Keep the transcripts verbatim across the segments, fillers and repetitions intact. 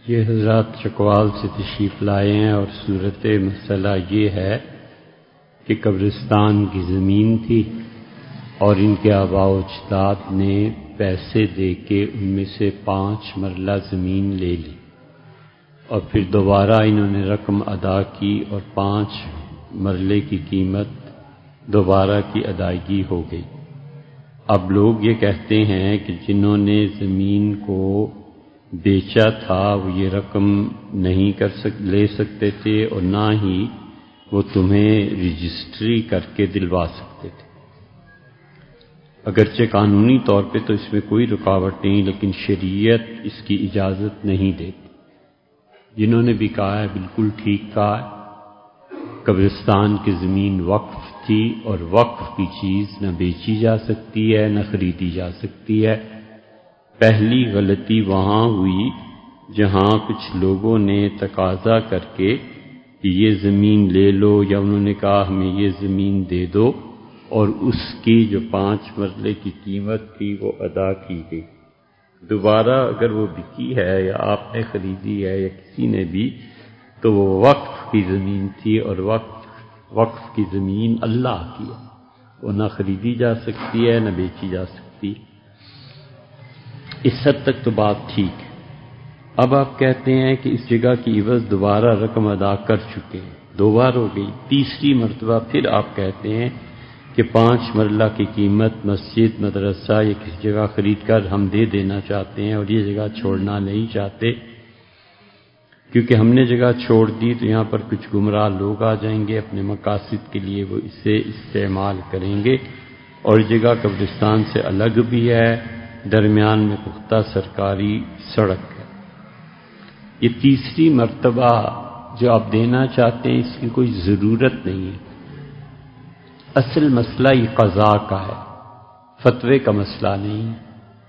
یہ حضرات چکوال سے تشریف لائے ہیں اور صورت مسئلہ یہ ہے کہ قبرستان کی زمین تھی اور ان کے آباء و اجداد نے پیسے دے کے ان میں سے پانچ مرلہ زمین لے لی اور پھر دوبارہ انہوں نے رقم ادا کی اور پانچ مرلے کی قیمت دوبارہ کی ادائیگی ہو گئی۔ اب لوگ یہ کہتے ہیں کہ جنہوں نے زمین کو بیچا تھا وہ یہ رقم نہیں کر سک لے سکتے تھے اور نہ ہی وہ تمہیں رجسٹری کر کے دلوا سکتے تھے۔ اگرچہ قانونی طور پہ تو اس میں کوئی رکاوٹ نہیں، لیکن شریعت اس کی اجازت نہیں دیتی۔ جنہوں نے بھی کہا ہے بالکل ٹھیک کہا ہے، قبرستان کی زمین وقف تھی اور وقف کی چیز نہ بیچی جا سکتی ہے نہ خریدی جا سکتی ہے۔ پہلی غلطی وہاں ہوئی جہاں کچھ لوگوں نے تقاضا کر کے کہ یہ زمین لے لو، یا انہوں نے کہا ہمیں یہ زمین دے دو، اور اس کی جو پانچ مرلے کی قیمت تھی وہ ادا کی گئی۔ دوبارہ اگر وہ بکی ہے یا آپ نے خریدی ہے یا کسی نے بھی، تو وہ وقف کی زمین تھی اور وقف وقف کی زمین اللہ کی ہے، وہ نہ خریدی جا سکتی ہے نہ بیچی جا سکتی۔ اس حد تک تو بات ٹھیک ہے۔ اب آپ کہتے ہیں کہ اس جگہ کی عوض دوبارہ رقم ادا کر چکے ہیں، دو بار ہو گئی، تیسری مرتبہ پھر آپ کہتے ہیں کہ پانچ مرلہ کی قیمت مسجد، مدرسہ یا کسی جگہ خرید کر ہم دے دینا چاہتے ہیں اور یہ جگہ چھوڑنا نہیں چاہتے، کیونکہ ہم نے جگہ چھوڑ دی تو یہاں پر کچھ گمراہ لوگ آ جائیں گے، اپنے مقاصد کے لیے وہ اسے استعمال کریں گے، اور جگہ قبرستان سے الگ بھی ہے، درمیان میں پختہ سرکاری سڑک ہے۔ یہ تیسری مرتبہ جو آپ دینا چاہتے ہیں اس کی کوئی ضرورت نہیں ہے۔ اصل مسئلہ یہ قضاء کا ہے، فتوے کا مسئلہ نہیں ہے۔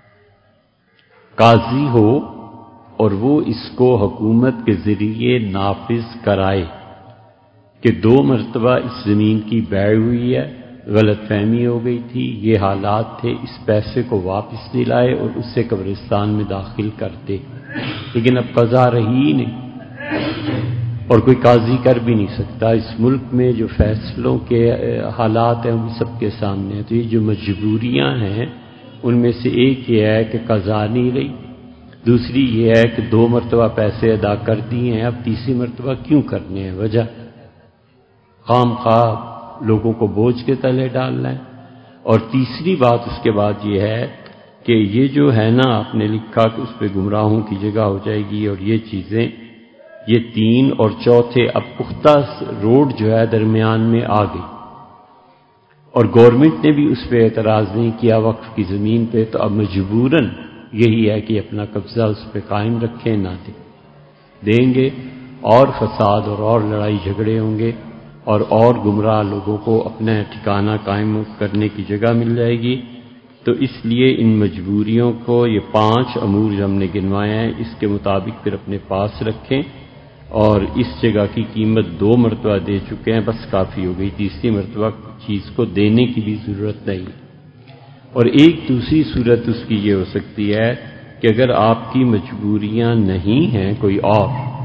قاضی ہو اور وہ اس کو حکومت کے ذریعے نافذ کرائے کہ دو مرتبہ اس زمین کی بیع ہوئی ہے، غلط فہمی ہو گئی تھی، یہ حالات تھے، اس پیسے کو واپس دلائے اور اسے قبرستان میں داخل کر دے، لیکن اب قضا رہی ہی نہیں اور کوئی قاضی کر بھی نہیں سکتا۔ اس ملک میں جو فیصلوں کے حالات ہیں وہ سب کے سامنے ہیں، تو یہ جو مجبوریاں ہیں ان میں سے ایک یہ ہے کہ قضا نہیں رہی، دوسری یہ ہے کہ دو مرتبہ پیسے ادا کر دیے ہیں، اب تیسری مرتبہ کیوں کرنے ہیں، وجہ خام خواہ لوگوں کو بوجھ کے تلے ڈالنا ہے۔ اور تیسری بات اس کے بعد یہ ہے کہ یہ جو ہے نا آپ نے لکھا کہ اس پہ گمراہوں کی جگہ ہو جائے گی اور یہ چیزیں، یہ تین اور چوتھے، اب پختہ روڈ جو ہے درمیان میں آ گئی اور گورنمنٹ نے بھی اس پہ اعتراض نہیں کیا وقف کی زمین پہ، تو اب مجبوراً یہی ہے کہ اپنا قبضہ اس پہ قائم رکھیں، نہ دیں دیں گے اور فساد اور اور لڑائی جھگڑے ہوں گے اور اور گمراہ لوگوں کو اپنا ٹھکانہ قائم کرنے کی جگہ مل جائے گی۔ تو اس لیے ان مجبوریوں کو، یہ پانچ امور جو ہم نے گنوائے ہیں، اس کے مطابق پھر اپنے پاس رکھیں، اور اس جگہ کی قیمت دو مرتبہ دے چکے ہیں، بس کافی ہو گئی، تیسری مرتبہ چیز کو دینے کی بھی ضرورت نہیں۔ اور ایک دوسری صورت اس کی یہ ہو سکتی ہے کہ اگر آپ کی مجبوریاں نہیں ہیں کوئی اور،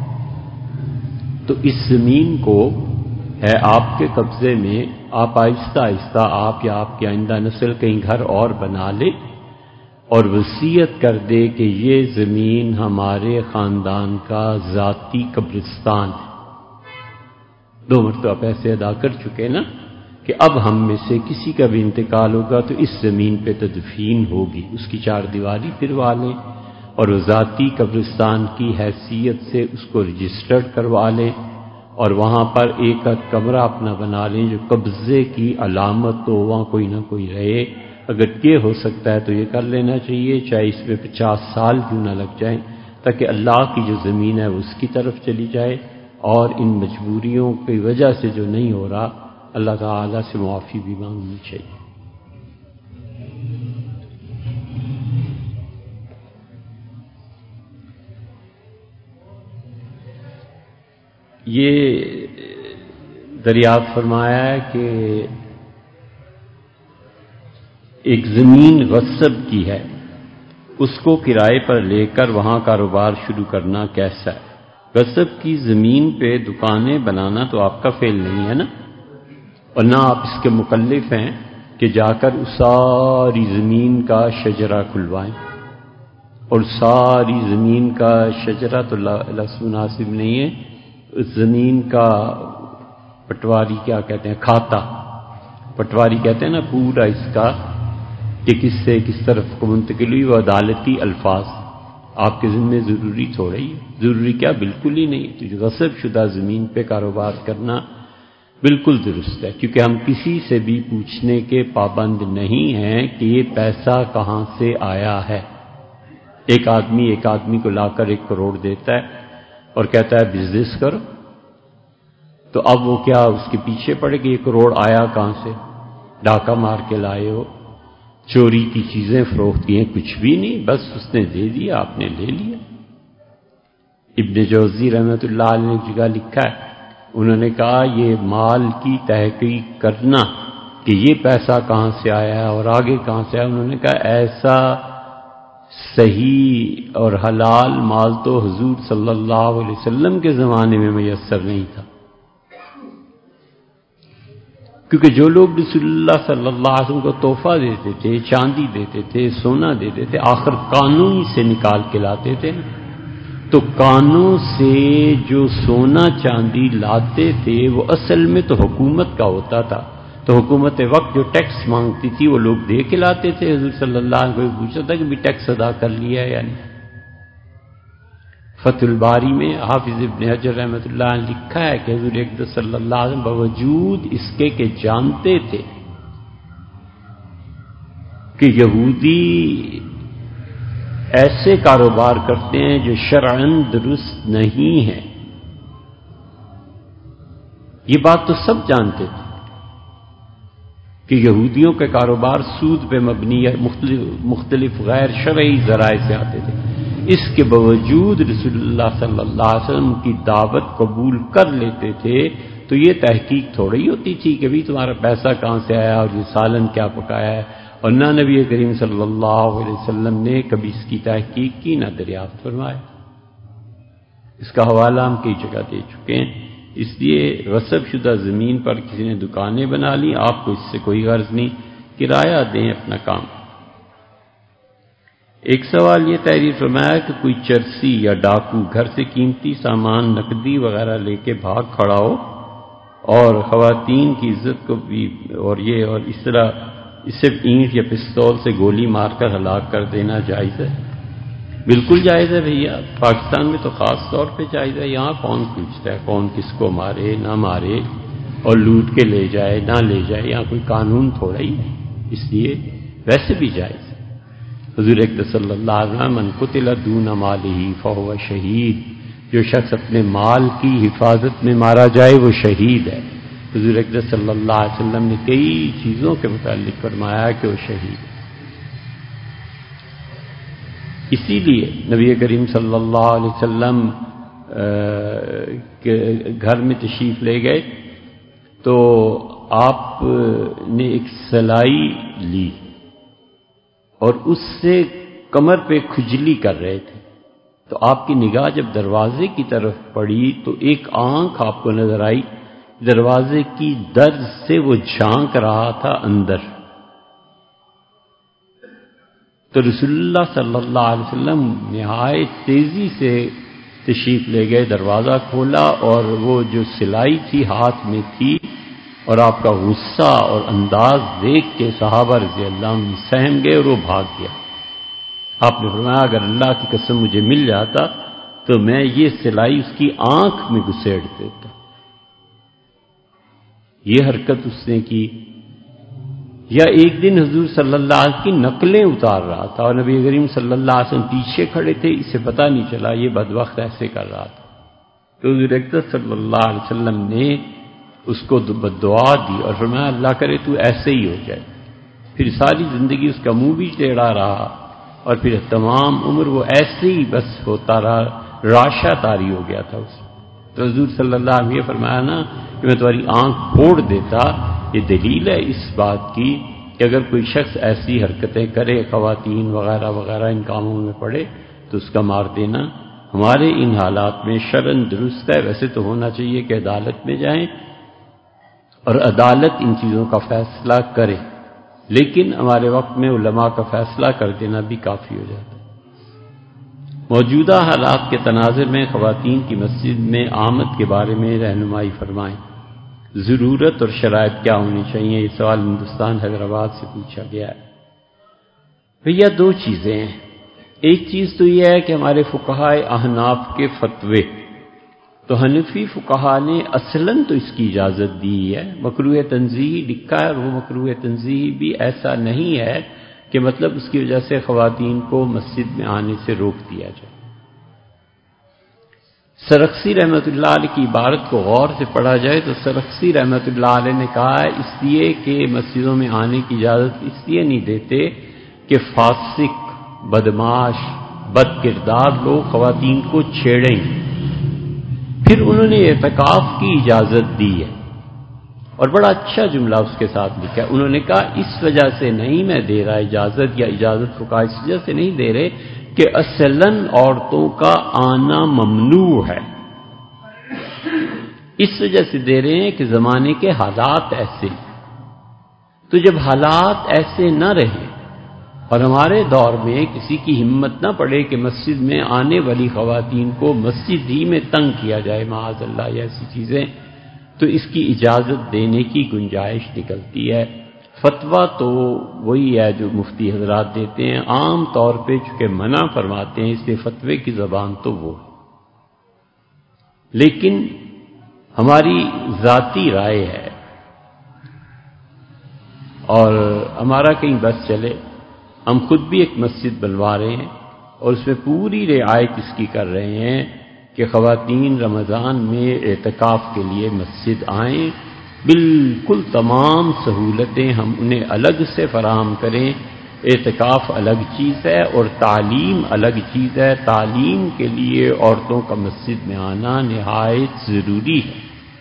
تو اس زمین کو ہے آپ کے قبضے میں، آپ آہستہ آہستہ آپ یا آپ کی آئندہ نسل کہیں گھر اور بنا لے اور وصیت کر دے کہ یہ زمین ہمارے خاندان کا ذاتی قبرستان ہے۔ دو مرتبہ پیسے ادا کر چکے نا، کہ اب ہم میں سے کسی کا بھی انتقال ہوگا تو اس زمین پہ تدفین ہوگی، اس کی چار دیواری پھروا لیں اور وہ ذاتی قبرستان کی حیثیت سے اس کو رجسٹرڈ کروا لیں، اور وہاں پر ایک کمرہ اپنا بنا لیں جو قبضے کی علامت تو وہاں کوئی نہ کوئی رہے۔ اگر یہ ہو سکتا ہے تو یہ کر لینا چاہیے، چاہے اس میں پچاس سال کیوں نہ لگ جائیں، تاکہ اللہ کی جو زمین ہے اس کی طرف چلی جائے، اور ان مجبوریوں کی وجہ سے جو نہیں ہو رہا اللہ تعالیٰ سے معافی بھی مانگنی چاہیے۔ یہ دریافت فرمایا ہے کہ ایک زمین غصب کی ہے اس کو کرائے پر لے کر وہاں کاروبار شروع کرنا کیسا ہے؟ غصب کی زمین پہ دکانیں بنانا تو آپ کا فعل نہیں ہے نا، اور نہ آپ اس کے مکلف ہیں کہ جا کر اس ساری زمین کا شجرہ کھلوائیں، اور ساری زمین کا شجرہ تو لفظ مناسب نہیں ہے، اس زمین کا پٹواری کیا کہتے ہیں، کھاتا، پٹواری کہتے ہیں نا پورا اس کا کہ کس سے کس طرف کو منتقل ہوئی، وہ عدالتی الفاظ آپ کے ذمہ ضروری تھوڑا ہی ہے، ضروری کیا بالکل ہی نہیں، تو غصب شدہ زمین پہ کاروبار کرنا بالکل درست ہے، کیونکہ ہم کسی سے بھی پوچھنے کے پابند نہیں ہیں کہ یہ پیسہ کہاں سے آیا ہے۔ ایک آدمی ایک آدمی کو لا کر ایک کروڑ دیتا ہے اور کہتا ہے بزنس کرو، تو اب وہ کیا اس کے پیچھے پڑے کہ یہ کروڑ آیا کہاں سے؟ ڈاکہ مار کے لائے ہو، چوری کی چیزیں فروخت کی ہیں؟ کچھ بھی نہیں، بس اس نے دے دیا، آپ نے لے لیا۔ ابن جوزی رحمۃ اللہ علیہ نے جگہ لکھا ہے، انہوں نے کہا یہ مال کی تحقیق کرنا کہ یہ پیسہ کہاں سے آیا ہے اور آگے کہاں سے آیا، انہوں نے کہا ایسا صحیح اور حلال مال تو حضور صلی اللہ علیہ وسلم کے زمانے میں میسر نہیں تھا، کیونکہ جو لوگ رسول اللہ صلی اللہ علیہ وسلم کو تحفہ دیتے تھے، چاندی دیتے تھے، سونا دیتے تھے، آخر کانوں ہی سے نکال کے لاتے تھے، تو کانوں سے جو سونا چاندی لاتے تھے وہ اصل میں تو حکومت کا ہوتا تھا، تو حکومت وقت جو ٹیکس مانگتی تھی وہ لوگ دے کے لاتے تھے، حضور صلی اللہ علیہ وسلم کو پوچھا تھا کہ بھی ٹیکس ادا کر لیا ہے یا نہیں۔ فتح الباری میں حافظ ابن حجر رحمۃ اللہ نے لکھا ہے کہ حضور اقدس صلی اللہ علیہ وسلم باوجود اس کے کہ جانتے تھے کہ یہودی ایسے کاروبار کرتے ہیں جو شرعاً درست نہیں ہے، یہ بات تو سب جانتے تھے کہ یہودیوں کے کاروبار سود پہ مبنی ہے، مختلف مختلف غیر شرعی ذرائع سے آتے تھے، اس کے باوجود رسول اللہ صلی اللہ علیہ وسلم کی دعوت قبول کر لیتے تھے، تو یہ تحقیق تھوڑی ہوتی تھی کہ بھی تمہارا پیسہ کہاں سے آیا اور یہ سالن کیا پکایا ہے، اور نہ نبی کریم صلی اللہ علیہ وسلم نے کبھی اس کی تحقیق کی، نہ دریافت فرمایا۔ اس کا حوالہ ہم کئی جگہ دے چکے ہیں۔ اس لیے غصب شدہ زمین پر کسی نے دکانیں بنا لی، آپ کو اس سے کوئی غرض نہیں، کرایہ دیں اپنا کام۔ ایک سوال یہ تحریر فرمایا کہ کوئی چرسی یا ڈاکو گھر سے قیمتی سامان نقدی وغیرہ لے کے بھاگ کھڑا ہو اور خواتین کی عزت کو بھی اور یہ اور اس طرح اسے اینٹ یا پستول سے گولی مار کر ہلاک کر دینا جائز ہے؟ بالکل جائز ہے بھیا، پاکستان میں تو خاص طور پہ جائز ہے، یہاں کون پوچھتا ہے کون کس کو مارے نہ مارے اور لوٹ کے لے جائے نہ لے جائے، یہاں کوئی قانون تھوڑا ہی ہے، اس لیے ویسے بھی جائز ہے۔ حضور اقدس صلی اللہ علیہ وسلم من قتل دون مالہ فہو شہید، جو شخص اپنے مال کی حفاظت میں مارا جائے وہ شہید ہے۔ حضور اقدس صلی اللہ علیہ وسلم نے کئی چیزوں کے متعلق فرمایا کہ وہ شہید ہے۔ اسی لیے نبی کریم صلی اللہ علیہ وسلم کے گھر میں تشریف لے گئے تو آپ نے ایک سلائی لی اور اس سے کمر پہ کھجلی کر رہے تھے، تو آپ کی نگاہ جب دروازے کی طرف پڑی تو ایک آنکھ آپ کو نظر آئی، دروازے کی درز سے وہ جھانک رہا تھا اندر، تو رسول اللہ صلی اللہ علیہ وسلم نہایت تیزی سے تشریف لے گئے، دروازہ کھولا اور وہ جو سلائی تھی ہاتھ میں تھی، اور آپ کا غصہ اور انداز دیکھ کے صحابہ رضی اللہ عنہ سہم گئے اور وہ بھاگ گیا۔ آپ نے فرمایا اگر اللہ کی قسم مجھے مل جاتا تو میں یہ سلائی اس کی آنکھ میں گھسیڑ دیتا۔ یہ حرکت اس نے کی۔ یا ایک دن حضور صلی اللہ علیہ وسلم کی نقلیں اتار رہا تھا اور نبی کریم صلی اللہ علیہ وسلم پیچھے کھڑے تھے، اسے پتہ نہیں چلا یہ بدبخت ایسے کر رہا تھا، تو حضور اقدس صلی اللہ علیہ وسلم نے اس کو بددعا دی اور فرمایا اللہ کرے تو ایسے ہی ہو جائے۔ پھر ساری زندگی اس کا منہ بھی ٹیڑھا رہا اور پھر تمام عمر وہ ایسے ہی بس ہوتا رہا، راشا طاری ہو گیا تھا اس۔ تو حضور صلی اللہ علیہ وسلم نے فرمایا نا کہ میں تمہاری آنکھ پھوڑ دیتا، یہ دلیل ہے اس بات کی کہ اگر کوئی شخص ایسی حرکتیں کرے، خواتین وغیرہ وغیرہ ان کاموں میں پڑے، تو اس کا مار دینا ہمارے ان حالات میں شرعاً درست ہے۔ ویسے تو ہونا چاہیے کہ عدالت میں جائیں اور عدالت ان چیزوں کا فیصلہ کرے، لیکن ہمارے وقت میں علماء کا فیصلہ کر دینا بھی کافی ہو جاتا ہے۔ موجودہ حالات کے تناظر میں خواتین کی مسجد میں آمد کے بارے میں رہنمائی فرمائیں۔ ضرورت اور شرائط کیا ہونی چاہیے؟ یہ سوال ہندوستان حیدرآباد سے پوچھا گیا ہے۔ بھیا دو چیزیں ہیں، ایک چیز تو یہ ہے کہ ہمارے فقہائے احناف کے فتوے، تو حنفی فقہا نے اصلاً تو اس کی اجازت دی ہے، مکروہ تنزیہی لکھا ہے، اور وہ مکروہ تنزیہی بھی ایسا نہیں ہے کہ مطلب اس کی وجہ سے خواتین کو مسجد میں آنے سے روک دیا جائے۔ سرخسی رحمۃ اللہ علیہ کی عبارت کو غور سے پڑھا جائے تو سرخسی رحمۃ اللہ علیہ نے کہا ہے اس لیے کہ مسجدوں میں آنے کی اجازت اس لیے نہیں دیتے کہ فاسق، بدماش، بد کردار لوگ خواتین کو چھیڑیں۔ پھر انہوں نے اعتکاف کی اجازت دی ہے، اور بڑا اچھا جملہ اس کے ساتھ لکھا ہے، انہوں نے کہا اس وجہ سے نہیں میں دے رہا اجازت، یا اجازت فقہا اس وجہ سے نہیں دے رہے کہ اصلاً عورتوں کا آنا ممنوع ہے، اس وجہ سے دے رہے ہیں کہ زمانے کے حالات ایسے، تو جب حالات ایسے نہ رہے اور ہمارے دور میں کسی کی ہمت نہ پڑے کہ مسجد میں آنے والی خواتین کو مسجد ہی میں تنگ کیا جائے معاذ اللہ یا ایسی چیزیں، تو اس کی اجازت دینے کی گنجائش نکلتی ہے۔ فتویٰ تو وہی ہے جو مفتی حضرات دیتے ہیں، عام طور پہ چونکہ منع فرماتے ہیں اس لیے فتوے کی زبان تو وہ ہے، لیکن ہماری ذاتی رائے ہے، اور ہمارا کہیں بس چلے، ہم خود بھی ایک مسجد بنوا رہے ہیں اور اس میں پوری رعایت اس کی کر رہے ہیں کہ خواتین رمضان میں اعتکاف کے لیے مسجد آئیں، بالکل تمام سہولتیں ہم انہیں الگ سے فراہم کریں۔ اعتکاف الگ چیز ہے اور تعلیم الگ چیز ہے، تعلیم کے لیے عورتوں کا مسجد میں آنا نہایت ضروری ہے۔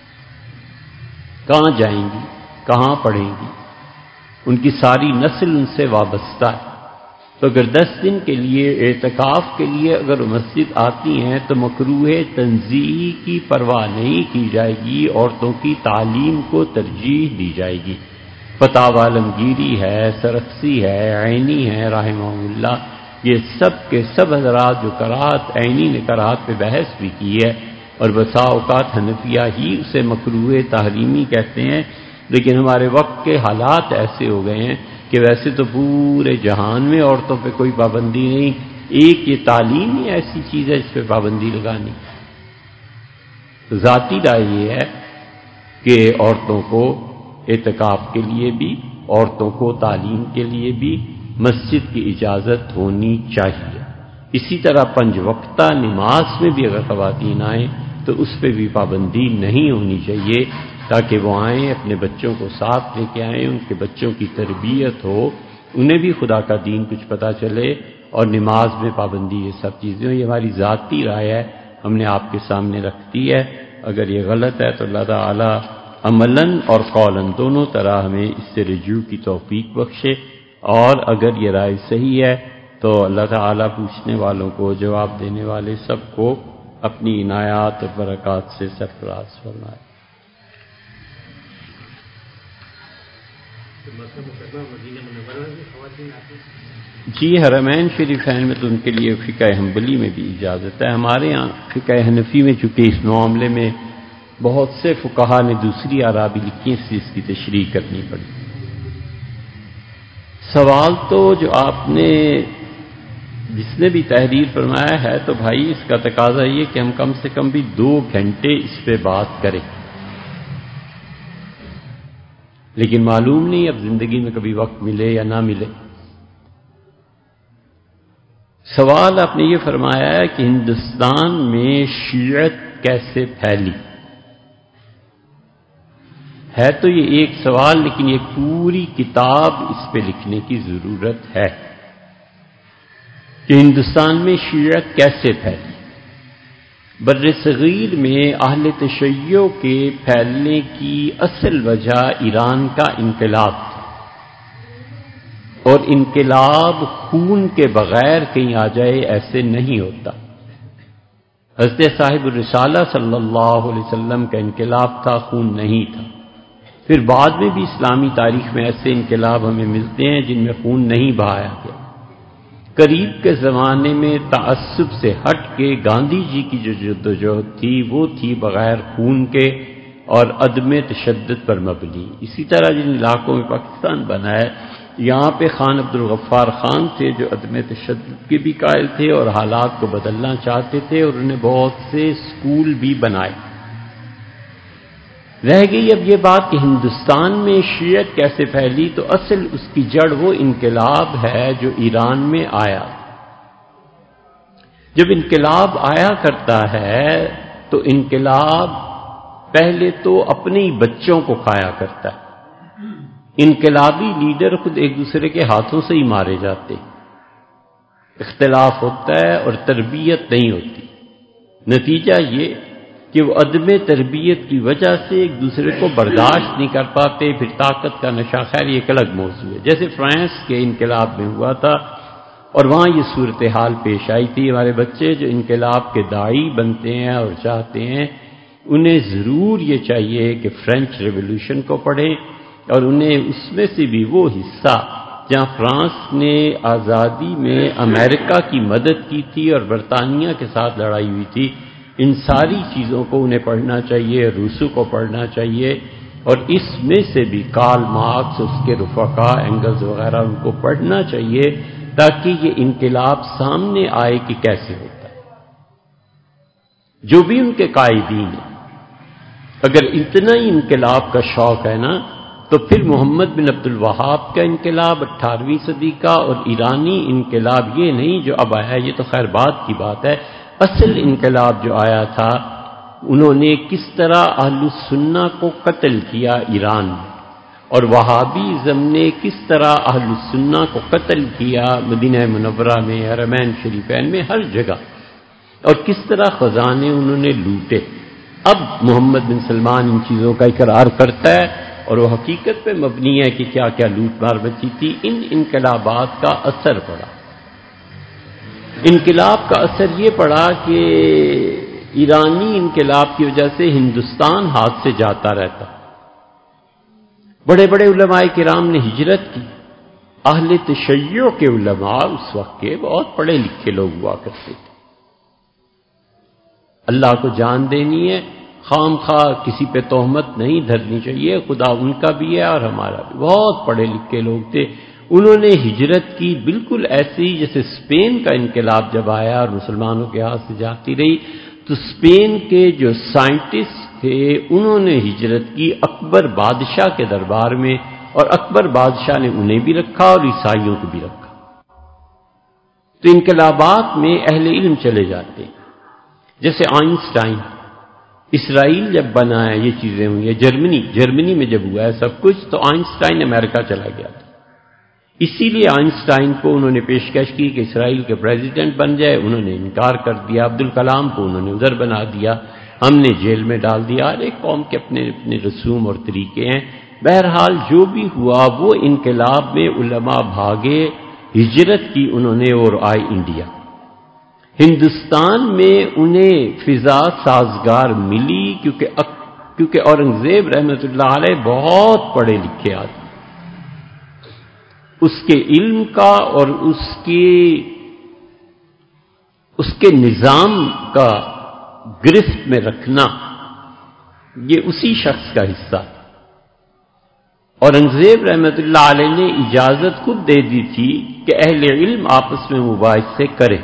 کہاں جائیں گی، کہاں پڑھیں گی، ان کی ساری نسل ان سے وابستہ ہے، تو اگر دس دن کے لیے اعتکاف کے لیے اگر مسجد آتی ہیں تو مکروہ تنزیہی کی پرواہ نہیں کی جائے گی، عورتوں کی تعلیم کو ترجیح دی جائے گی۔ فتاوی عالمگیری ہے، سرخسی ہے، عینی ہے رحمہ اللہ، یہ سب کے سب حضرات جو قرات عینی نے قرات پہ بحث بھی کی ہے، اور بسا اوقات حنفیہ ہی اسے مکروہ تحریمی کہتے ہیں، لیکن ہمارے وقت کے حالات ایسے ہو گئے ہیں کہ ویسے تو پورے جہان میں عورتوں پہ کوئی پابندی نہیں، ایک یہ تعلیم ہی ایسی چیز ہے جس پہ پابندی لگانی۔ تو ذاتی رائے یہ ہے کہ عورتوں کو اعتکاف کے لیے بھی، عورتوں کو تعلیم کے لیے بھی مسجد کی اجازت ہونی چاہیے۔ اسی طرح پنج وقتہ نماز میں بھی اگر خواتین آئیں تو اس پہ بھی پابندی نہیں ہونی چاہیے، تاکہ وہ آئیں اپنے بچوں کو ساتھ لے کے آئیں، ان کے بچوں کی تربیت ہو، انہیں بھی خدا کا دین کچھ پتہ چلے، اور نماز میں پابندی، یہ سب چیزیں، یہ ہماری ذاتی رائے ہے، ہم نے آپ کے سامنے رکھ دی ہے۔ اگر یہ غلط ہے تو اللہ تعالی عملاً اور قولاً دونوں طرح ہمیں اس سے رجوع کی توفیق بخشے، اور اگر یہ رائے صحیح ہے تو اللہ تعالیٰ پوچھنے والوں کو، جواب دینے والے سب کو اپنی عنایات اور برکات سے سرفراز فرمائے۔ جی حرمین شریفین میں تو ان کے لیے فقہ حنبلی میں بھی اجازت ہے، ہمارے ہاں فقہ حنفی میں چونکہ اس معاملے میں بہت سے فقہا نے دوسری آراء بھی لکھی ہیں، اس لیے اس کی تشریح کرنی پڑی۔ سوال تو جو آپ نے جس نے بھی تحریر فرمایا ہے تو بھائی اس کا تقاضا یہ کہ ہم کم سے کم بھی دو گھنٹے اس پہ بات کریں، لیکن معلوم نہیں اب زندگی میں کبھی وقت ملے یا نہ ملے۔ سوال آپ نے یہ فرمایا ہے کہ ہندوستان میں شیعت کیسے پھیلی، ہے تو یہ ایک سوال، لیکن یہ پوری کتاب اس پہ لکھنے کی ضرورت ہے کہ ہندوستان میں شیعت کیسے پھیلی۔ بر صغیر میں اہل تشیع کے پھیلنے کی اصل وجہ ایران کا انقلاب تھا۔ اور انقلاب خون کے بغیر کہیں آ جائے ایسے نہیں ہوتا۔ حضرت صاحب الرسالہ صلی اللہ علیہ وسلم کا انقلاب تھا، خون نہیں تھا۔ پھر بعد میں بھی اسلامی تاریخ میں ایسے انقلاب ہمیں ملتے ہیں جن میں خون نہیں بہایا گیا۔ قریب کے زمانے میں تعصب سے ہٹ کے گاندھی جی کی جو جدوجہد تھی وہ تھی بغیر خون کے اور عدم تشدد پر مبنی۔ اسی طرح جن علاقوں میں پاکستان بنا ہے، یہاں پہ خان عبد الغفار خان تھے جو عدم تشدد کے بھی قائل تھے اور حالات کو بدلنا چاہتے تھے، اور انہیں بہت سے اسکول بھی بنائے۔ رہ گئی اب یہ بات کہ ہندوستان میں شیعت کیسے پھیلی، تو اصل اس کی جڑ وہ انقلاب ہے جو ایران میں آیا۔ جب انقلاب آیا کرتا ہے تو انقلاب پہلے تو اپنے ہی بچوں کو کھایا کرتا ہے۔ انقلابی لیڈر خود ایک دوسرے کے ہاتھوں سے ہی مارے جاتے، اختلاف ہوتا ہے اور تربیت نہیں ہوتی۔ نتیجہ یہ کہ وہ عدم تربیت کی وجہ سے ایک دوسرے کو برداشت نہیں کر پاتے، پھر طاقت کا نشہ، خیر یہ ایک الگ موضوع ہے۔ جیسے فرانس کے انقلاب میں ہوا تھا اور وہاں یہ صورتحال پیش آئی تھی۔ ہمارے بچے جو انقلاب کے داعی بنتے ہیں اور چاہتے ہیں، انہیں ضرور یہ چاہیے کہ فرینچ ریولوشن کو پڑھیں، اور انہیں اس میں سے بھی وہ حصہ جہاں فرانس نے آزادی میں امریکہ کی مدد کی تھی اور برطانیہ کے ساتھ لڑائی ہوئی تھی، ان ساری چیزوں کو انہیں پڑھنا چاہیے، روسو کو پڑھنا چاہیے، اور اس میں سے بھی کارل مارکس، اس کے رفقا اینگلز وغیرہ ان کو پڑھنا چاہیے تاکہ یہ انقلاب سامنے آئے کہ کیسے ہوتا ہے۔ جو بھی ان کے قائدین ہیں، اگر اتنا ہی انقلاب کا شوق ہے نا، تو پھر محمد بن عبد الوہاب کا انقلاب اٹھارہویں صدی کا اور ایرانی انقلاب یہ نہیں جو اب آیا، یہ تو خیر بات کی بات ہے۔ اصل انقلاب جو آیا تھا، انہوں نے کس طرح اہل السنہ کو قتل کیا ایران میں، اور وہابیزم نے کس طرح اہل السنہ کو قتل کیا مدینہ منورہ میں، حرمین شریفین میں، ہر جگہ، اور کس طرح خزانے انہوں نے لوٹے۔ اب محمد بن سلمان ان چیزوں کا اقرار کرتا ہے اور وہ حقیقت پہ مبنی ہے کہ کیا کیا لوٹ مار بچی تھی۔ ان انقلابات کا اثر پڑا، انقلاب کا اثر یہ پڑا کہ ایرانی انقلاب کی وجہ سے ہندوستان ہاتھ سے جاتا رہتا۔ بڑے بڑے علماء کرام نے ہجرت کی۔ اہل تشیع کے علماء اس وقت کے بہت پڑھے لکھے لوگ ہوا کرتے تھے۔ اللہ کو جان دینی ہے، خام خواہ کسی پہ تہمت نہیں دھرنی چاہیے، خدا ان کا بھی ہے اور ہمارا بھی۔ بہت پڑھے لکھے لوگ تھے، انہوں نے ہجرت کی بالکل ایسے ہی جیسے اسپین کا انقلاب جب آیا اور مسلمانوں کے ہاتھ سے جاتی رہی، تو اسپین کے جو سائنٹسٹ تھے انہوں نے ہجرت کی اکبر بادشاہ کے دربار میں، اور اکبر بادشاہ نے انہیں بھی رکھا اور عیسائیوں کو بھی رکھا۔ تو انقلابات میں اہل علم چلے جاتے ہیں، جیسے آئنسٹائن، اسرائیل جب بنا ہے یہ چیزیں ہوئی ہیں، جرمنی جرمنی میں جب ہوا ہے سب کچھ، تو آئنسٹائن امریکہ چلا گیا تھا۔ اسی لیے آئنسٹائن کو انہوں نے پیشکش کی کہ اسرائیل کے پریزیڈنٹ بن جائے، انہوں نے انکار کر دیا۔ عبدالکلام کو انہوں نے ادھر بنا دیا، ہم نے جیل میں ڈال دیا۔ ہر ایک قوم کے اپنے اپنے رسوم اور طریقے ہیں۔ بہرحال جو بھی ہوا، وہ انقلاب میں علماء بھاگے، ہجرت کی انہوں نے اور آئے انڈیا۔ ہندوستان میں انہیں فضا سازگار ملی کیونکہ کیونکہ اورنگزیب رحمۃ اللہ علیہ بہت پڑھے لکھے آدمی، اس کے علم کا اور اس کے اس کے نظام کا گرفت میں رکھنا یہ اسی شخص کا حصہ۔ اورنگزیب رحمۃ اللہ علیہ نے اجازت خود دے دی تھی کہ اہل علم آپس میں مباحثے کریں،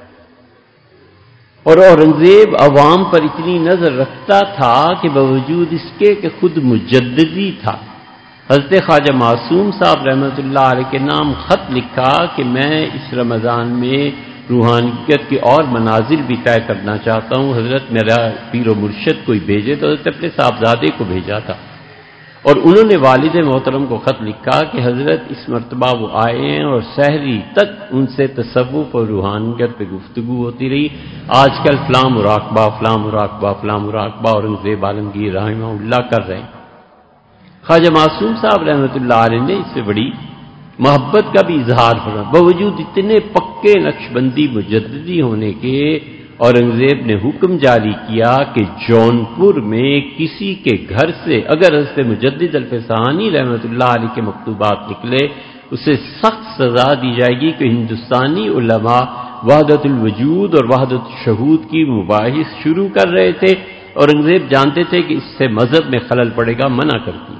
اور اورنگزیب عوام پر اتنی نظر رکھتا تھا کہ باوجود اس کے کہ خود مجددی تھا، حضرت خواجہ معصوم صاحب رحمۃ اللہ علیہ کے نام خط لکھا کہ میں اس رمضان میں روحانیت کے اور منازل بھی طے کرنا چاہتا ہوں، حضرت میرا پیر و مرشد کوئی بھیجے، تو حضرت اپنے صاحبزادے کو بھیجا تھا، اور انہوں نے والد محترم کو خط لکھا کہ حضرت اس مرتبہ وہ آئے ہیں اور سحری تک ان سے تصوف اور روحانیت پہ گفتگو ہوتی رہی۔ آج کل فلاں مراقبہ فلاں مراقبہ فلاں مراقبہ اورنگزیب عالمگیر رحمہ اللہ کر رہے ہیں۔ خواجہ معصوم صاحب رحمۃ اللہ علیہ نے اس سے بڑی محبت کا بھی اظہار فرما. باوجود اتنے پکے نقش بندی مجددی ہونے کے اورنگزیب نے حکم جاری کیا کہ جونپور میں کسی کے گھر سے اگر حضرت مجدد الفسانی رحمۃ اللہ علیہ کے مکتوبات نکلے اسے سخت سزا دی جائے گی. کہ ہندوستانی علماء وحدت الوجود اور وحدت الشہود کی مباحث شروع کر رہے تھے. اورنگزیب جانتے تھے کہ اس سے مذہب میں خلل پڑے گا, منع کر دی.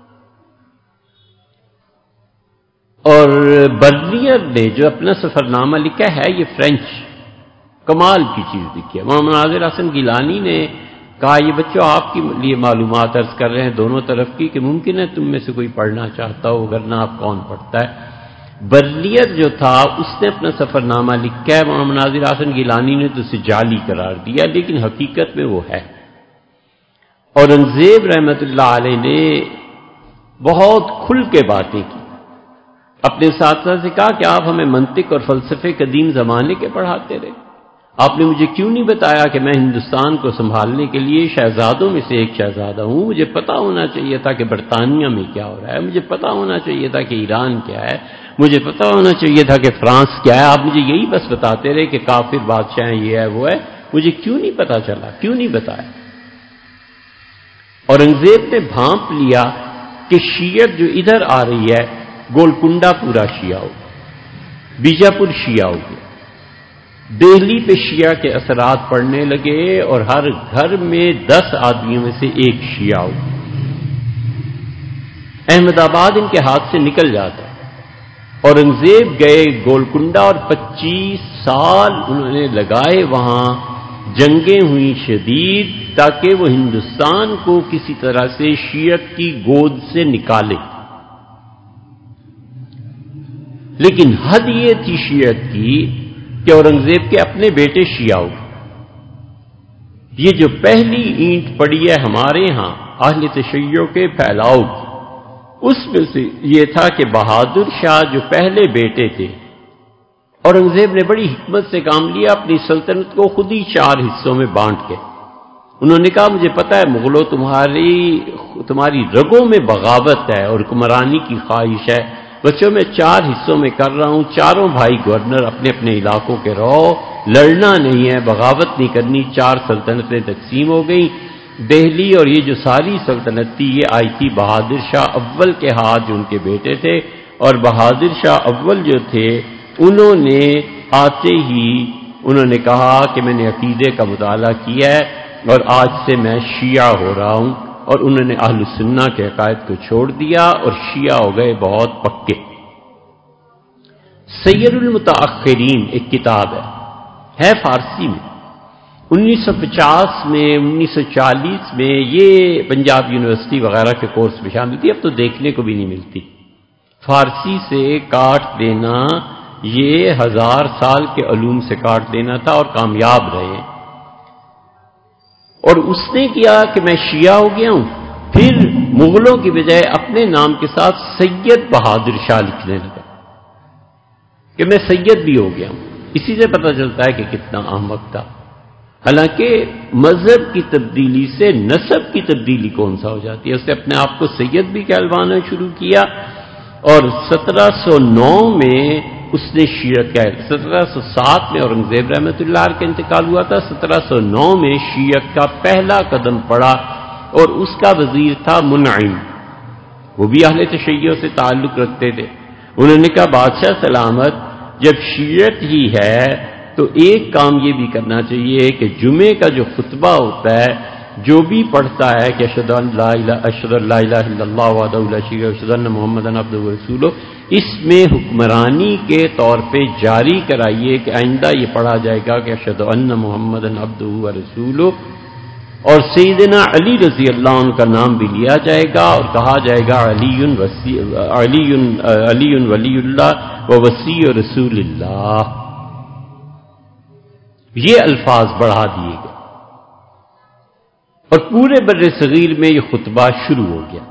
اور برنیئر نے جو اپنا سفر نامہ لکھا ہے یہ فرینچ کمال کی چیز لکھی ہے. محمد ناظر حسن گیلانی نے کہا یہ بچوں آپ کے لیے معلومات عرض کر رہے ہیں دونوں طرف کی کہ ممکن ہے تم میں سے کوئی پڑھنا چاہتا ہو, ورنہ آپ کون پڑھتا ہے. برنیئر جو تھا اس نے اپنا سفر نامہ لکھا ہے, محمد ناظر حسن گیلانی نے تو اسے جعلی قرار دیا, لیکن حقیقت میں وہ ہے. اورنگزیب رحمۃ اللہ علیہ نے بہت کھل کے باتیں کی. اپنے اساتذہ سے کہا کہ آپ ہمیں منطق اور فلسفے قدیم زمانے کے پڑھاتے رہے, آپ نے مجھے کیوں نہیں بتایا کہ میں ہندوستان کو سنبھالنے کے لیے شہزادوں میں سے ایک شہزادہ ہوں. مجھے پتا ہونا چاہیے تھا کہ برطانیہ میں کیا ہو رہا ہے, مجھے پتا ہونا چاہیے تھا کہ ایران کیا ہے, مجھے پتا ہونا چاہیے تھا کہ فرانس کیا ہے. آپ مجھے یہی بس بتاتے رہے کہ کافر بادشاہ ہیں, یہ ہے وہ ہے. مجھے کیوں نہیں پتا چلا, کیوں نہیں بتایا؟ اورنگزیب نے بھانپ لیا کہ شیعت جو ادھر آ رہی ہے گولکنڈہ پورا شیعہ ہو, بیجاپور شیعہ ہو گیا, دہلی پہ شیعہ کے اثرات پڑنے لگے اور ہر گھر میں دس آدمیوں میں سے ایک شیعہ ہو. احمد آباد ان کے ہاتھ سے نکل جاتا. اورنگزیب گئے گولکنڈہ اور پچیس سال انہوں نے لگائے وہاں, جنگیں ہوئی شدید تاکہ وہ ہندوستان کو کسی طرح سے شیعت کی گود سے نکالے. لیکن حد یہ تھی شیعت کی کہ اورنگزیب کے اپنے بیٹے شیعہ ہو. یہ جو پہلی اینٹ پڑی ہے ہمارے ہاں اہل تشیع کے پھیلاؤ کی, اس میں سے یہ تھا کہ بہادر شاہ جو پہلے بیٹے تھے, اورنگزیب نے بڑی حکمت سے کام لیا, اپنی سلطنت کو خود ہی چار حصوں میں بانٹ کے. انہوں نے کہا مجھے پتا ہے مغلوں تمہاری تمہاری رگوں میں بغاوت ہے اور حکمرانی کی خواہش ہے, بچوں میں چار حصوں میں کر رہا ہوں, چاروں بھائی گورنر اپنے اپنے علاقوں کے رہو, لڑنا نہیں ہے, بغاوت نہیں کرنی. چار سلطنتیں تقسیم ہو گئیں. دہلی اور یہ جو ساری سلطنت تھی یہ آئی تھی بہادر شاہ اول کے ہاتھ جو ان کے بیٹے تھے, اور بہادر شاہ اول جو تھے انہوں نے آتے ہی انہوں نے کہا کہ میں نے عقیدے کا مطالعہ کیا ہے اور آج سے میں شیعہ ہو رہا ہوں, اور انہوں نے اہل سنہ کے عقائد کو چھوڑ دیا اور شیعہ ہو گئے بہت پکے. سیر المتاخرین ایک کتاب ہے, ہے فارسی میں, انیس سو پچاس میں انیس سو چالیس میں یہ پنجاب یونیورسٹی وغیرہ کے کورس میں شامل تھی, اب تو دیکھنے کو بھی نہیں ملتی. فارسی سے کاٹ دینا یہ ہزار سال کے علوم سے کاٹ دینا تھا, اور کامیاب رہے. اور اس نے کیا کہ میں شیعہ ہو گیا ہوں, پھر مغلوں کی بجائے اپنے نام کے ساتھ سید بہادر شاہ لکھنے لگا کہ میں سید بھی ہو گیا ہوں. اسی سے پتہ چلتا ہے کہ کتنا احمق تھا. حالانکہ مذہب کی تبدیلی سے نسب کی تبدیلی کون سا ہو جاتی ہے. اس نے اپنے آپ کو سید بھی کہلوانا شروع کیا, اور سترہ سو نو میں اس نے شیعت کا, سترہ سو سات میں اورنگزیب رحمۃ اللہ علیہ کا انتقال ہوا تھا, سترہ سو نو میں شیعت کا پہلا قدم پڑا, اور اس کا وزیر تھا منعم, وہ بھی اہل تشیع سے تعلق رکھتے تھے. انہوں نے کہا بادشاہ سلامت جب شیعت ہی ہے تو ایک کام یہ بھی کرنا چاہیے کہ جمعے کا جو خطبہ ہوتا ہے جو بھی پڑھتا ہے کہ اشہد ان لا الہ اشہد ان لا الہ الا اللہ وحدہ لا شریک لہ واشہد ان محمدا عبدہ ورسولہ, اس میں حکمرانی کے طور پہ جاری کرائیے کہ آئندہ یہ پڑھا جائے گا کہ اشہد ان محمدا عبدہ ورسولہ, اور سیدنا علی رضی اللہ عنہ کا نام بھی لیا جائے گا اور کہا جائے گا علی وسی علی علی ولی اللہ و وصی رسول اللہ. یہ الفاظ بڑھا دیے گئے اور پورے بر صغیر میں یہ خطبہ شروع ہو گیا.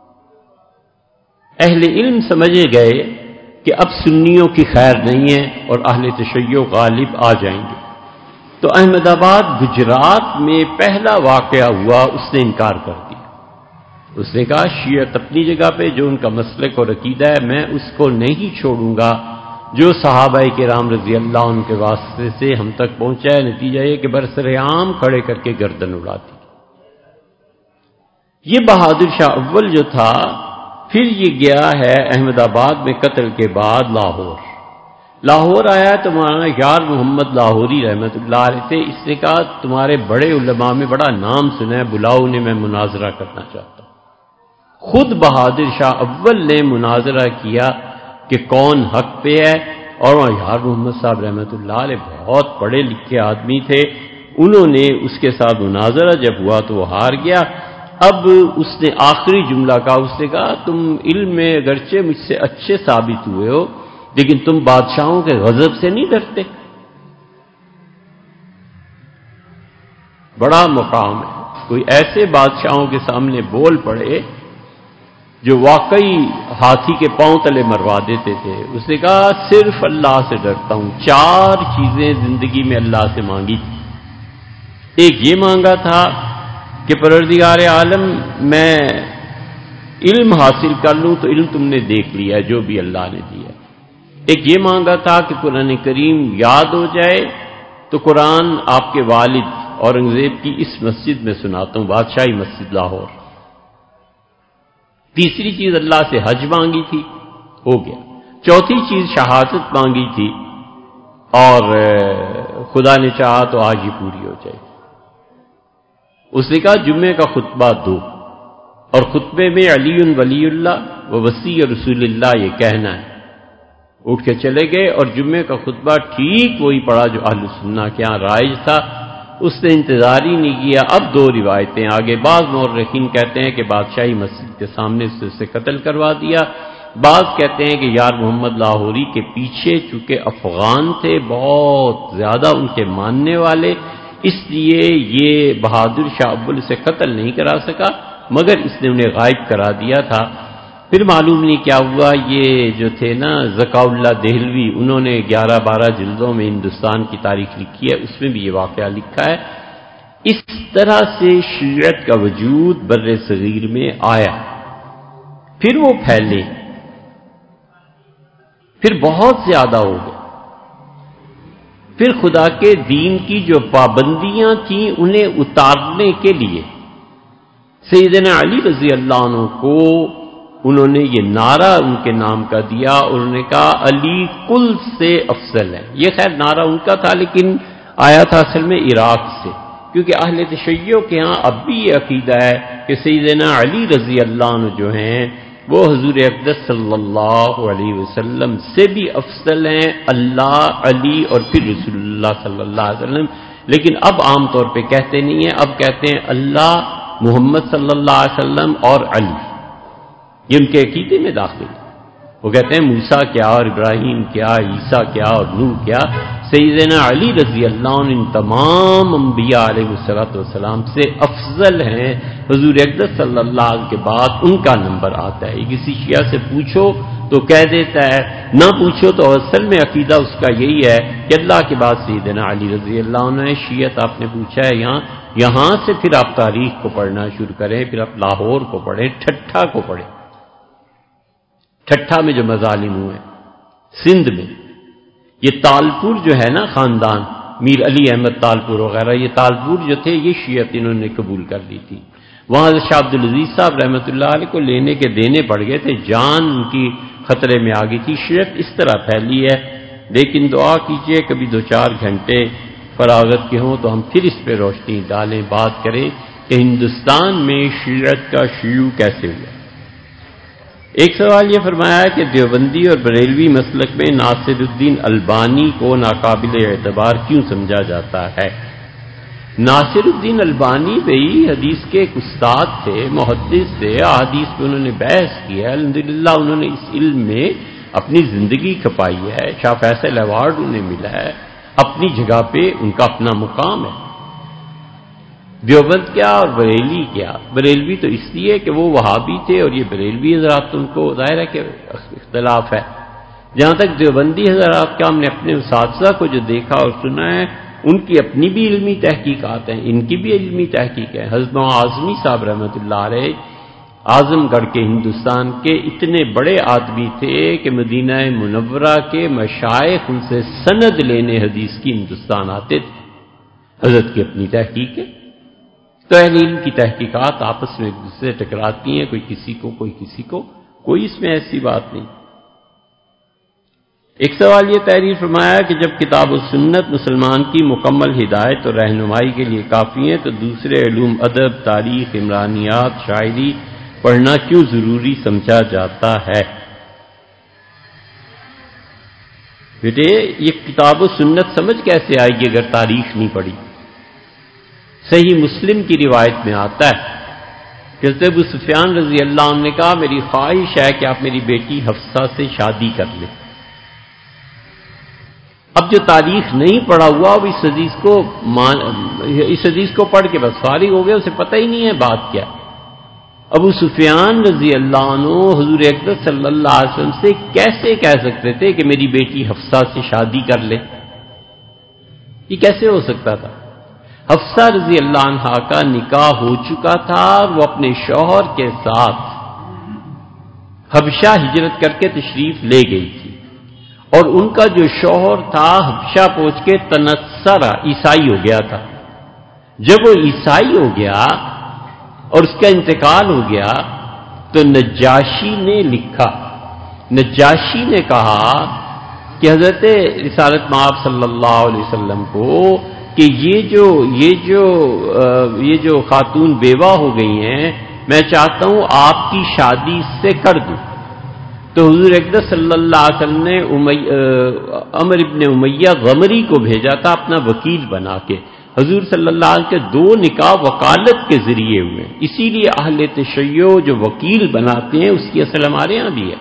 اہل علم سمجھے گئے کہ اب سنیوں کی خیر نہیں ہے اور اہل تشیع غالب آ جائیں گے. تو احمد آباد گجرات میں پہلا واقعہ ہوا, اس نے انکار کر دیا. اس نے کہا شیعت اپنی جگہ پہ، جو ان کا مسلک اور عقیدہ ہے میں اس کو نہیں چھوڑوں گا جو صحابہ کرام رضی اللہ عنہ کے واسطے سے ہم تک پہنچا ہے۔ نتیجہ یہ کہ برسر عام کھڑے کر کے گردن اڑاتی۔ یہ بہادر شاہ اول جو تھا، پھر یہ گیا ہے احمد آباد میں قتل کے بعد لاہور۔ لاہور آیا تو مولانا یار محمد لاہوری رحمۃ اللہ علیہ سے اس نے کہا تمہارے بڑے علماء میں بڑا نام سنا ہے، بلاؤ انہیں، میں مناظرہ کرنا چاہتا ہوں۔ خود بہادر شاہ اول نے مناظرہ کیا کہ کون حق پہ ہے، اور یار محمد صاحب رحمۃ اللہ علیہ بہت پڑھے لکھے آدمی تھے، انہوں نے اس کے ساتھ مناظرہ جب ہوا تو وہ ہار گیا۔ اب اس نے آخری جملہ کہا، اس نے کہا تم علم میں اگرچہ مجھ سے اچھے ثابت ہوئے ہو لیکن تم بادشاہوں کے غضب سے نہیں ڈرتے۔ بڑا مقام ہے، کوئی ایسے بادشاہوں کے سامنے بول پڑے جو واقعی ہاتھی کے پاؤں تلے مروا دیتے تھے۔ اس نے کہا صرف اللہ سے ڈرتا ہوں، چار چیزیں زندگی میں اللہ سے مانگی تھی۔ ایک یہ مانگا تھا کہ پروردگار عالم میں علم حاصل کر لوں تو علم تم نے دیکھ لیا جو بھی اللہ نے دیا۔ ایک یہ مانگا تھا کہ قرآن کریم یاد ہو جائے تو قرآن آپ کے والد اورنگزیب کی اس مسجد میں سناتا ہوں، بادشاہی مسجد لاہور۔ تیسری چیز اللہ سے حج مانگی تھی، ہو گیا۔ چوتھی چیز شہادت مانگی تھی، اور خدا نے چاہا تو آج ہی پوری ہو جائے۔ اس نے کہا جمعے کا خطبہ دو، اور خطبے میں علی ولی اللہ و وسیع رسول اللہ یہ کہنا ہے۔ اٹھ کے چلے گئے اور جمعے کا خطبہ ٹھیک وہی پڑھا جو اہل سنہ کے یہاں رائج تھا۔ اس نے انتظار ہی نہیں کیا۔ اب دو روایتیں آگے، بعض مورخین کہتے ہیں کہ بادشاہی مسجد کے سامنے سے اسے قتل کروا دیا، بعض کہتے ہیں کہ یار محمد لاہوری کے پیچھے چونکہ افغان تھے بہت زیادہ ان کے ماننے والے، اس لیے یہ بہادر شاہ اول سے قتل نہیں کرا سکا، مگر اس نے انہیں غائب کرا دیا تھا۔ پھر معلوم نہیں کیا ہوا، یہ جو تھے نا ذکاء اللہ دہلوی، انہوں نے گیارہ بارہ جلدوں میں ہندوستان کی تاریخ لکھی ہے، اس میں بھی یہ واقعہ لکھا ہے۔ اس طرح سے شیعت کا وجود بر صغیر میں آیا، پھر وہ پھیلے، پھر بہت زیادہ ہو گئے۔ پھر خدا کے دین کی جو پابندیاں تھیں انہیں اتارنے کے لیے سیدنا علی رضی اللہ عنہ کو انہوں نے یہ نعرہ ان کے نام کا دیا، اور انہوں نے کہا علی کل سے افضل ہے۔ یہ خیر نعرہ ان کا تھا لیکن آیا تھا اصل میں عراق سے، کیونکہ اہل تشیع کے ہاں اب بھی یہ عقیدہ ہے کہ سیدنا علی رضی اللہ عنہ جو ہیں وہ حضور اقدس صلی اللہ علیہ وسلم سے بھی افضل ہیں، اللہ، علی اور پھر رسول اللہ صلی اللہ علیہ وسلم۔ لیکن اب عام طور پہ کہتے نہیں ہیں، اب کہتے ہیں اللہ، محمد صلی اللہ علیہ وسلم اور علی، یہ ان کے عقیدے میں داخل ہے۔ وہ کہتے ہیں موسیٰ کیا اور ابراہیم کیا، عیسیٰ کیا اور نوح کیا، سیدنا علی رضی اللہ عنہ ان تمام انبیاء علیہ السلام سے افضل ہیں، حضور اقدس صلی اللہ علیہ وسلم کے بعد ان کا نمبر آتا ہے۔ کسی شیعہ سے پوچھو تو کہہ دیتا ہے، نہ پوچھو تو اصل میں عقیدہ اس کا یہی ہے کہ اللہ کے بعد سیدنا علی رضی اللہ عنہ ہے۔ شیعت آپ نے پوچھا ہے یہاں یہاں سے پھر آپ تاریخ کو پڑھنا شروع کریں، پھر آپ لاہور کو پڑھیں، ٹھٹھا کو پڑھیں۔ ٹھٹھا میں جو مظالم ہوئے سندھ میں، یہ تالپور جو ہے نا خاندان، میر علی احمد تالپور وغیرہ، یہ تالپور جو تھے یہ شیعت انہوں نے قبول کر لی تھی۔ وہاں شاہ عبد العزیز صاحب رحمۃ اللہ علیہ کو لینے کے دینے پڑ گئے تھے، جان ان کی خطرے میں آ گئی تھی۔ شیعت اس طرح پھیلی ہے، لیکن دعا کیجئے کبھی دو چار گھنٹے فراغت کے ہوں تو ہم پھر اس پہ روشنی ڈالیں، بات کریں کہ ہندوستان میں شیعت کا شیوع کیسے ہوا۔ ایک سوال یہ فرمایا ہے کہ دیوبندی اور بریلوی مسلک میں ناصر الدین البانی کو ناقابل اعتبار کیوں سمجھا جاتا ہے؟ ناصر الدین البانی بھئی حدیث کے ایک استاد تھے، محدث تھے، احادیث پہ انہوں نے بحث کی ہے، الحمدللہ انہوں نے اس علم میں اپنی زندگی کھپائی ہے، شاہ فیصل ایوارڈ انہیں ملا ہے، اپنی جگہ پہ ان کا اپنا مقام ہے۔ دیوبند کیا اور بریلی کیا؟ بریلوی تو اس لیے کہ وہ وہابی تھے اور یہ بریلوی حضرات، ان کو ظاہر ہے کہ اختلاف ہے۔ جہاں تک دیوبندی حضرات کا ہم نے اپنے اساتذہ کو جو دیکھا اور سنا ہے، ان کی اپنی بھی علمی تحقیقات ہیں، ان کی بھی علمی تحقیق ہے۔ حضرت اعظمی صاحب رحمۃ اللہ علیہ اعظم گڑھ کے ہندوستان کے اتنے بڑے آدمی تھے کہ مدینہ منورہ کے مشائخ ان سے سند لینے حدیث کی ہندوستان آتے تھے. حضرت کی اپنی تحقیق ہے. تو اہل علم کی تحقیقات آپس میں ایک دوسرے سے ٹکراتی ہیں، کوئی کسی کو کوئی کسی کو، کوئی اس میں ایسی بات نہیں. ایک سوال یہ تحریر فرمایا کہ جب کتاب و سنت مسلمان کی مکمل ہدایت اور رہنمائی کے لیے کافی ہیں تو دوسرے علوم ادب، تاریخ، عمرانیات، شاعری پڑھنا کیوں ضروری سمجھا جاتا ہے؟ بیٹے یہ کتاب و سنت سمجھ کیسے آئے گی اگر تاریخ نہیں پڑھی؟ صحیح مسلم کی روایت میں آتا ہے کہ حضرت ابو سفیان رضی اللہ عنہ نے کہا میری خواہش ہے کہ آپ میری بیٹی حفصہ سے شادی کر لیں. اب جو تاریخ نہیں پڑھا ہوا وہ اس حدیث کو مان اس حدیث کو پڑھ کے بس فارغ ہو گیا، اسے پتہ ہی نہیں ہے بات کیا. ابو سفیان رضی اللہ عنہ حضور اکرم صلی اللہ علیہ وسلم سے کیسے کہہ سکتے تھے کہ میری بیٹی حفصہ سے شادی کر لے؟ یہ کیسے ہو سکتا تھا؟ حفصہ رضی اللہ عنہا کا نکاح ہو چکا تھا، وہ اپنے شوہر کے ساتھ حبشہ ہجرت کر کے تشریف لے گئی تھی، اور ان کا جو شوہر تھا حبشہ پہنچ کے تنصرہ عیسائی ہو گیا تھا. جب وہ عیسائی ہو گیا اور اس کا انتقال ہو گیا تو نجاشی نے لکھا، نجاشی نے کہا کہ حضرت رسالت مآب صلی اللہ علیہ وسلم کو کہ یہ جو یہ جو یہ جو خاتون بیوہ ہو گئی ہیں میں چاہتا ہوں آپ کی شادی اس سے کر دوں. تو حضور اکرم صلی اللہ علیہ وسلم نے عمر ابن امیہ غمری کو بھیجا تھا اپنا وکیل بنا کے. حضور صلی اللہ علیہ وسلم کے دو نکاح وکالت کے ذریعے ہوئے، اسی لیے اہل تشیع جو وکیل بناتے ہیں اس کی اصل ہمارے ہاں بھی ہے.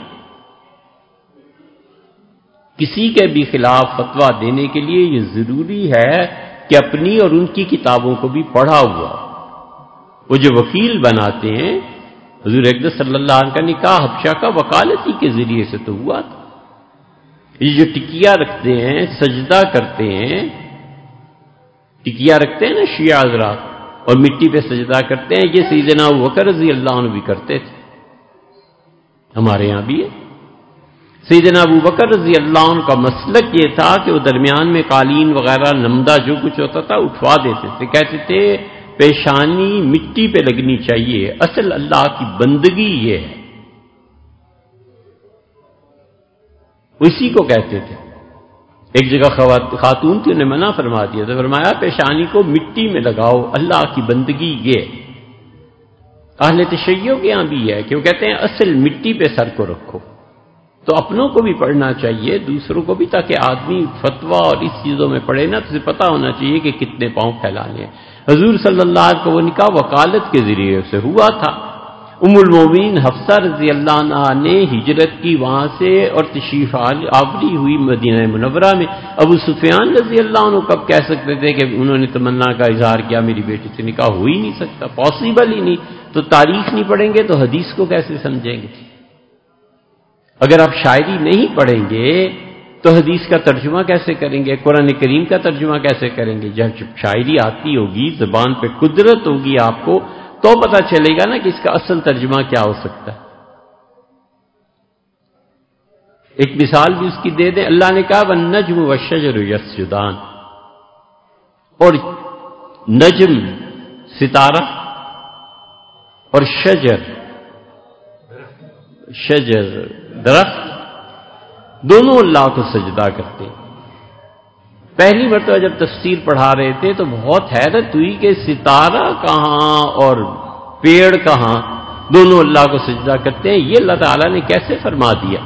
کسی کے بھی خلاف فتویٰ دینے کے لیے یہ ضروری ہے کہ اپنی اور ان کی کتابوں کو بھی پڑھا ہوا. وہ جو وکیل بناتے ہیں حضور اکرم صلی اللہ علیہ وسلم کا نکاح حبشہ کا وکالتی کے ذریعے سے تو ہوا تھا. یہ جو ٹکیا رکھتے ہیں، سجدہ کرتے ہیں، ٹکیا رکھتے ہیں نا شیعہ حضرات اور مٹی پہ سجدہ کرتے ہیں، یہ سیدنا ابوبکر رضی اللہ عنہ بھی کرتے تھے، ہمارے ہاں بھی ہے. سیدنا ابوبکر رضی اللہ عنہ کا مسلک یہ تھا کہ وہ درمیان میں قالین وغیرہ نمدہ جو کچھ ہوتا تھا اٹھوا دیتے تھے. کہتے تھے پیشانی مٹی پہ لگنی چاہیے، اصل اللہ کی بندگی یہ ہے، اسی کو کہتے تھے. ایک جگہ خاتون تھی انہیں منع فرما دیا تو فرمایا پیشانی کو مٹی میں لگاؤ، اللہ کی بندگی یہ. اہل تشیع کے یہاں بھی ہے کہ وہ کہتے ہیں اصل مٹی پہ سر کو رکھو. تو اپنوں کو بھی پڑھنا چاہیے، دوسروں کو بھی، تاکہ آدمی فتویٰ اور اس چیزوں میں پڑھے نا تو اسے پتہ ہونا چاہیے کہ کتنے پاؤں پھیلانے ہیں. حضور صلی اللہ علیہ وسلم کو وہ نکاح وکالت کے ذریعے سے ہوا تھا. ام المومنین حفصہ رضی اللہ عنہا نے ہجرت کی وہاں سے اور تشریف آوری ہوئی مدینہ منورہ میں. ابو سفیان رضی اللہ عنہ کب کہہ سکتے تھے کہ انہوں نے تمنا کا اظہار کیا میری بیٹی سے نکاح ہو ہی نہیں سکتا، پاسبل ہی نہیں. تو تاریخ نہیں پڑھیں گے تو حدیث کو کیسے سمجھیں گے؟ اگر آپ شاعری نہیں پڑھیں گے تو حدیث کا ترجمہ کیسے کریں گے؟ قرآن کریم کا ترجمہ کیسے کریں گے؟ جب شاعری آتی ہوگی، زبان پہ قدرت ہوگی آپ کو، تو پتہ چلے گا نا کہ اس کا اصل ترجمہ کیا ہو سکتا ہے. ایک مثال بھی اس کی دے دیں. اللہ نے کہا وَالنَّجْمُ وَالشَّجَرُ يَسْجُدَانِ، اور نجم ستارہ اور شجر شجر درخت دونوں اللہ کو سجدہ کرتے. پہلی مرتبہ جب تفسیر پڑھا رہے تھے تو بہت حیرت ہوئی کہ ستارہ کہاں اور پیڑ کہاں، دونوں اللہ کو سجدہ کرتے ہیں. یہ اللہ تعالیٰ نے کیسے فرما دیا؟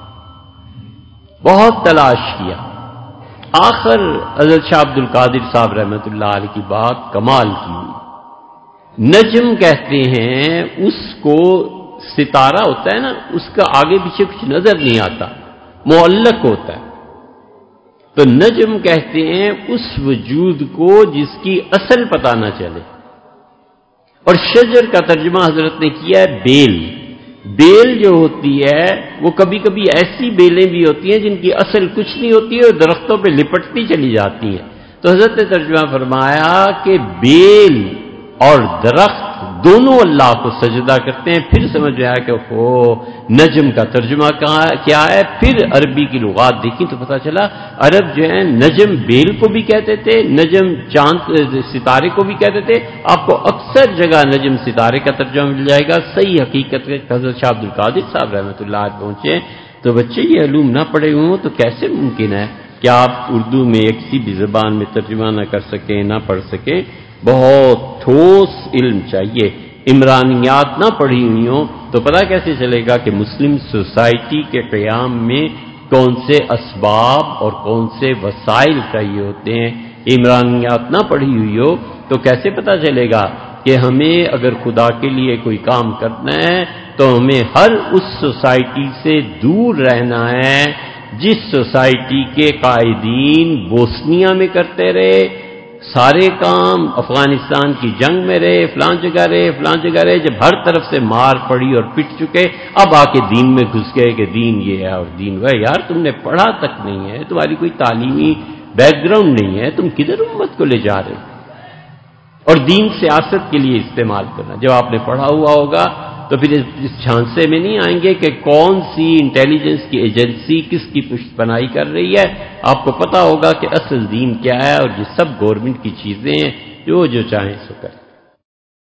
بہت تلاش کیا، آخر حضرت شاہ عبد القادر صاحب رحمۃ اللہ علیہ کی بات کمال کی. نجم کہتے ہیں اس کو، ستارہ ہوتا ہے نا اس کا آگے پیچھے کچھ نظر نہیں آتا، معلق ہوتا ہے. تو نجم کہتے ہیں اس وجود کو جس کی اصل پتہ نہ چلے. اور شجر کا ترجمہ حضرت نے کیا ہے بیل. بیل جو ہوتی ہے وہ کبھی کبھی ایسی بیلیں بھی ہوتی ہیں جن کی اصل کچھ نہیں ہوتی ہے اور درختوں پہ لپٹتی چلی جاتی ہیں. تو حضرت نے ترجمہ فرمایا کہ بیل اور درخت دونوں اللہ کو سجدہ کرتے ہیں۔ پھر سمجھ میں آیا کہ او نجم کا ترجمہ کیا ہے، پھر عربی کی لغات دیکھی تو پتہ چلا عرب جو ہے نجم بیل کو بھی کہتے تھے، نجم چاند ستارے کو بھی کہتے تھے۔ آپ کو اکثر جگہ نجم ستارے کا ترجمہ مل جائے گا۔ صحیح حقیقت کے حضرت شاہ عبد القادر صاحب رحمۃ اللہ علیہ پہنچے تو بچے یہ علوم نہ پڑھے ہوں تو کیسے ممکن ہے کہ آپ اردو میں ایک کسی بھی زبان میں ترجمہ نہ کر سکیں، نہ پڑھ سکیں؟ بہت ٹھوس علم چاہیے۔ عمرانیات نہ پڑھی ہوئی ہوں تو پتہ کیسے چلے گا کہ مسلم سوسائٹی کے قیام میں کون سے اسباب اور کون سے وسائل چاہیے ہوتے ہیں؟ عمرانیات نہ پڑھی ہوئی ہو تو کیسے پتہ چلے گا کہ ہمیں اگر خدا کے لیے کوئی کام کرنا ہے تو ہمیں ہر اس سوسائٹی سے دور رہنا ہے جس سوسائٹی کے قائدین بوسنیا میں کرتے رہے، سارے کام افغانستان کی جنگ میں رہے، فلان جگہ رہے فلان جگہ رہے، جب ہر طرف سے مار پڑی اور پٹ چکے اب آ کے دین میں گھس گئے کہ دین یہ ہے اور دین وہ ہے۔ یار تم نے پڑھا تک نہیں ہے، تمہاری کوئی تعلیمی بیک گراؤنڈ نہیں ہے، تم کدھر امت کو لے جا رہے ہو؟ اور دین سیاست کے لیے استعمال کرنا، جب آپ نے پڑھا ہوا ہوگا تو پھر اس جھانسے میں نہیں آئیں گے کہ کون سی انٹیلیجنس کی ایجنسی کس کی پشت پناہی کر رہی ہے۔ آپ کو پتا ہوگا کہ اصل دین کیا ہے اور یہ سب گورنمنٹ کی چیزیں ہیں، جو جو چاہیں سو کریں۔